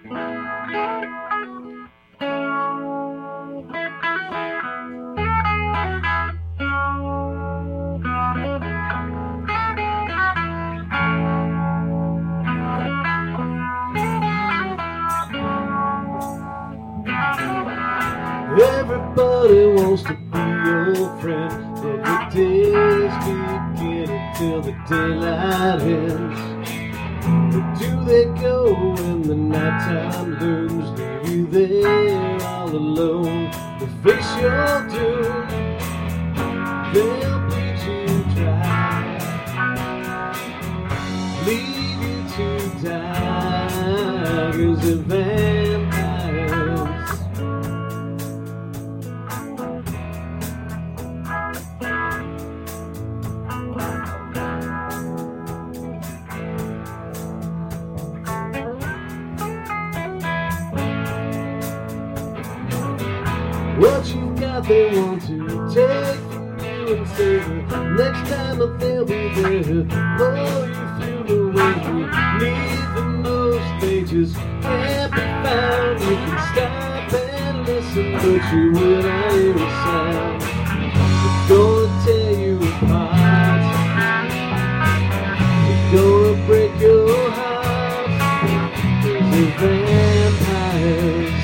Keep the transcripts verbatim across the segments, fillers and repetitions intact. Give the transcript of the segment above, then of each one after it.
Everybody wants to be your friend. Every day's beginning till the daylight ends. Where do they go when the nighttime looms? Leave you there all alone to face your doom. They'll bleed you dry, leave you to die, 'cause they're vampires. What you got they want to take from you and save it. Next time that they'll be there. Oh, you feel the way you need them. Those stages can't be found. You can stop and listen, but you will not hear a sound. They're gonna tear you apart. They're gonna break your heart. 'Cause they're vampires.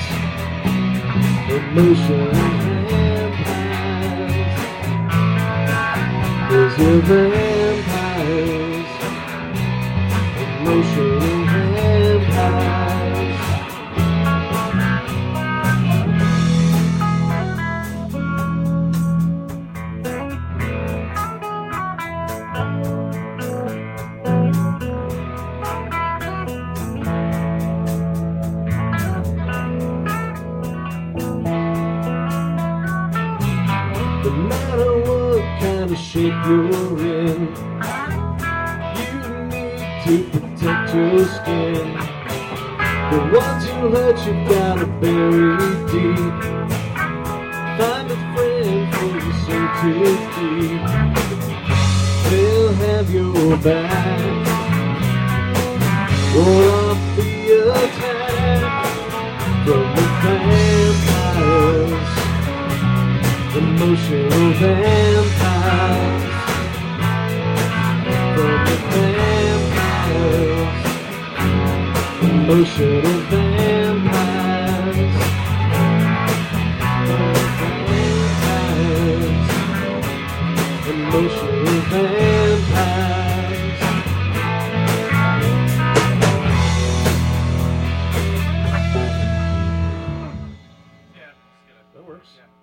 Emotion vampires, 'cause you're vampires. Emotion vampires. No matter what kind of shape you're in, you need to protect your skin. The ones who hurt you gotta bury deep. Find a friend for your soul to keep. They'll have your back, won't off the attack from the vampires. Emotional vampires, from the vampires. Emotional vampires, from the vampires. Emotional vampires. Yeah, that works. Yeah.